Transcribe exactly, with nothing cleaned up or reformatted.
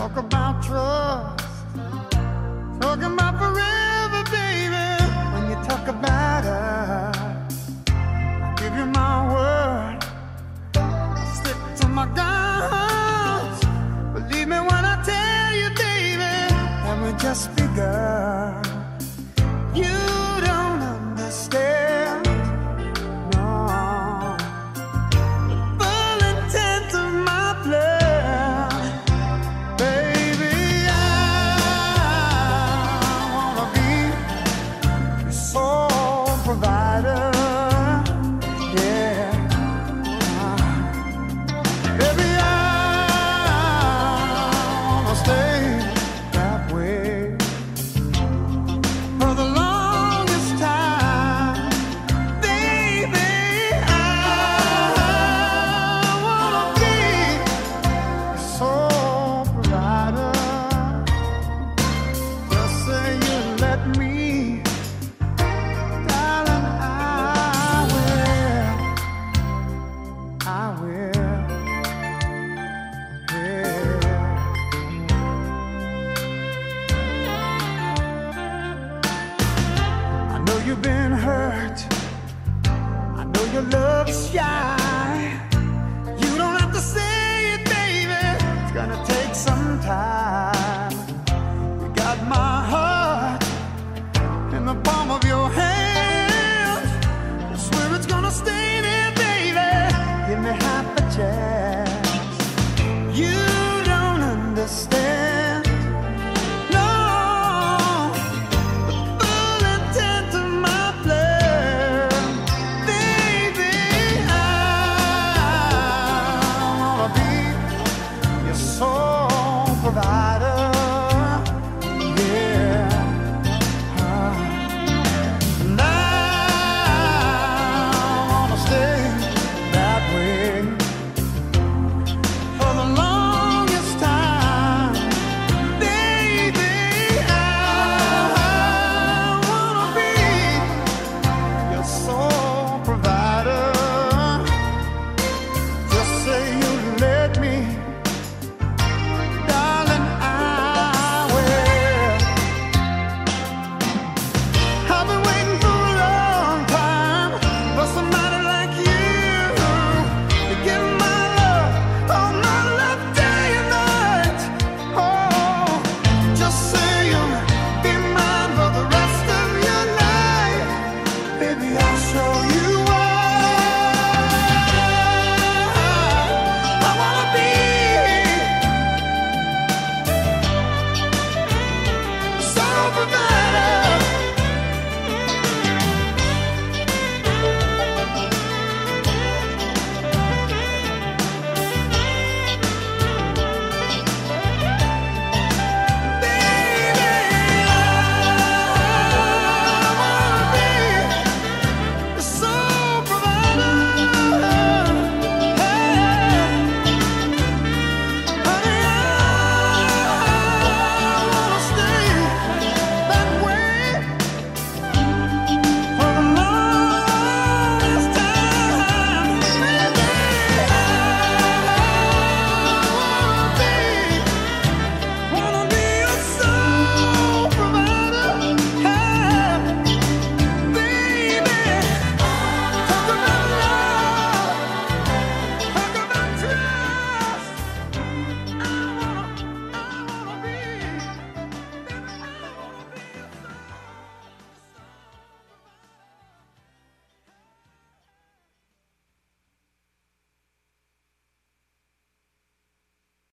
Talk about trust, talking about forever, baby. When you talk about us, I give you my word, stick to my guns. Believe me when I tell you, baby, that we just begun. You don't understand, no, the full intent of my plan. Baby, I wanna be your sole provider. Yeah, baby, I wanna stay that way for the longest time. Baby, I wanna be your sole provider. Just say you let me, darling, I will, I will, yeah. I know you've been hurt, I know your love is shy. You don't have to say it, baby, it's gonna take some time. You got my heart in the palm of your hand. I swear it's gonna stay there, baby. Give me half a chance. You don't understand, no, the full intent of my plan. Baby, I wanna be your sole provider.